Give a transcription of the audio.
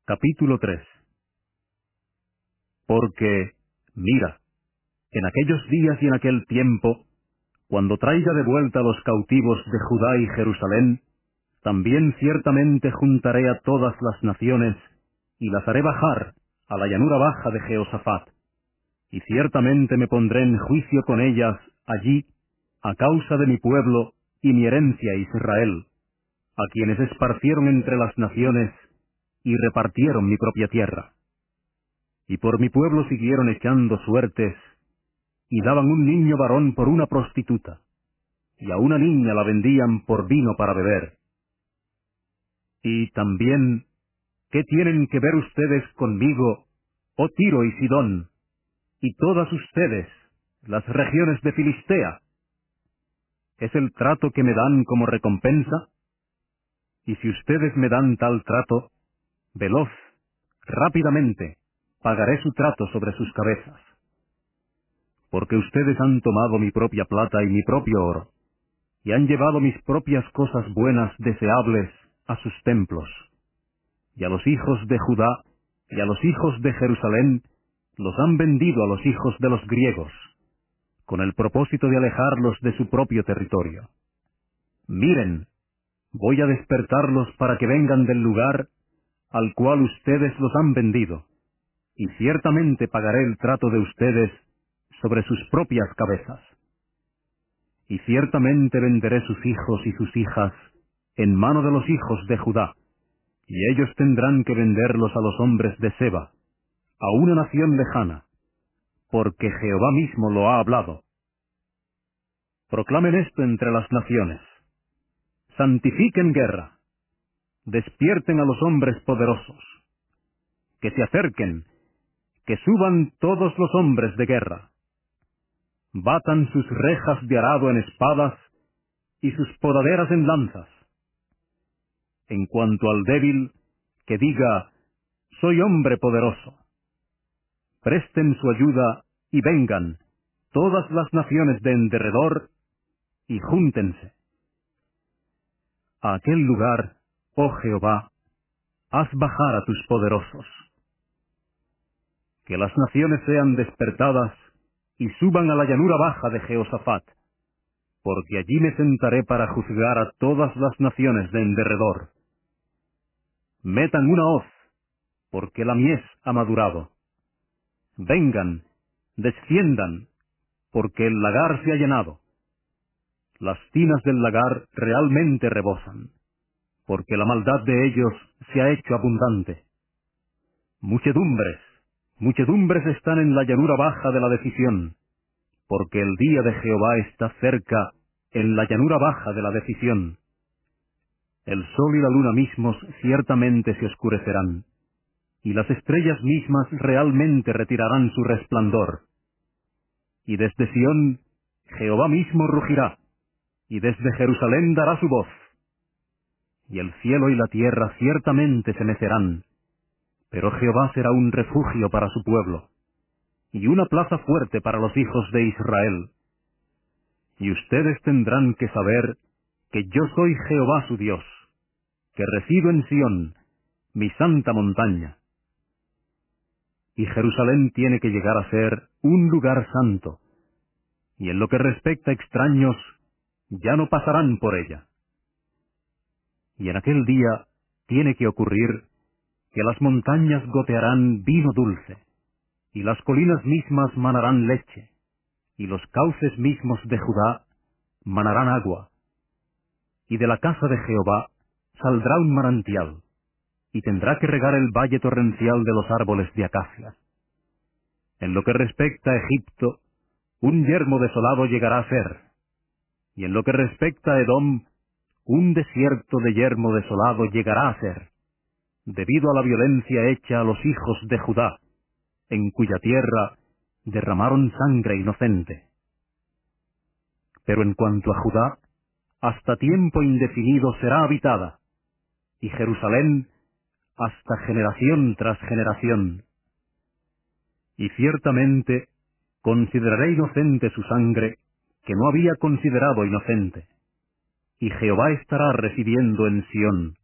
Capítulo 3. Porque, mira, en aquellos días y en aquel tiempo, cuando traiga de vuelta a los cautivos de Judá y Jerusalén, también ciertamente juntaré a todas las naciones, y las haré bajar a la llanura baja de Jehoshaphat, y ciertamente me pondré en juicio con ellas allí, a causa de mi pueblo y mi herencia Israel, a quienes esparcieron entre las naciones, y repartieron mi propia tierra. Y por mi pueblo siguieron echando suertes, y daban un niño varón por una prostituta, y a una niña la vendían por vino para beber. Y también, ¿qué tienen que ver ustedes conmigo, oh Tiro y Sidón, y todas ustedes, las regiones de Filistea? ¿Es el trato que me dan como recompensa? Y si ustedes me dan tal trato, veloz, rápidamente, pagaré su trato sobre sus cabezas. Porque ustedes han tomado mi propia plata y mi propio oro, y han llevado mis propias cosas buenas deseables a sus templos. Y a los hijos de Judá y a los hijos de Jerusalén los han vendido a los hijos de los griegos, con el propósito de alejarlos de su propio territorio. Miren, voy a despertarlos para que vengan del lugar al cual ustedes los han vendido, y ciertamente pagaré el trato de ustedes sobre sus propias cabezas. Y ciertamente venderé sus hijos y sus hijas en mano de los hijos de Judá, y ellos tendrán que venderlos a los hombres de Seba, a una nación lejana, porque Jehová mismo lo ha hablado. Proclamen esto entre las naciones. Santifiquen guerra. Despierten a los hombres poderosos. Que se acerquen, que suban todos los hombres de guerra. Batan sus rejas de arado en espadas y sus podaderas en lanzas. En cuanto al débil, que diga, soy hombre poderoso. Presten su ayuda y vengan todas las naciones de en derredor y júntense. A aquel lugar, oh Jehová, haz bajar a tus poderosos. Que las naciones sean despertadas y suban a la llanura baja de Jehoshaphat, porque allí me sentaré para juzgar a todas las naciones de en derredor. Metan una hoz, porque la mies ha madurado. Vengan, desciendan, porque el lagar se ha llenado. Las tinas del lagar realmente rebosan, porque la maldad de ellos se ha hecho abundante. Muchedumbres, muchedumbres están en la llanura baja de la decisión, porque el día de Jehová está cerca en la llanura baja de la decisión. El sol y la luna mismos ciertamente se oscurecerán, y las estrellas mismas realmente retirarán su resplandor. Y desde Sión Jehová mismo rugirá, y desde Jerusalén dará su voz. Y el cielo y la tierra ciertamente se mecerán, pero Jehová será un refugio para su pueblo, y una plaza fuerte para los hijos de Israel. Y ustedes tendrán que saber que yo soy Jehová su Dios, que resido en Sión, mi santa montaña. Y Jerusalén tiene que llegar a ser un lugar santo, y en lo que respecta a extraños, ya no pasarán por ella. Y en aquel día tiene que ocurrir que las montañas gotearán vino dulce, y las colinas mismas manarán leche, y los cauces mismos de Judá manarán agua. Y de la casa de Jehová saldrá un manantial, y tendrá que regar el valle torrencial de los árboles de acacia. En lo que respecta a Egipto, un yermo desolado llegará a ser, y en lo que respecta a Edom, un desierto de yermo desolado llegará a ser, debido a la violencia hecha a los hijos de Judá, en cuya tierra derramaron sangre inocente. Pero en cuanto a Judá, hasta tiempo indefinido será habitada, y Jerusalén hasta generación tras generación. Y ciertamente consideraré inocente su sangre, que no había considerado inocente. Y Jehová estará residiendo en Sión,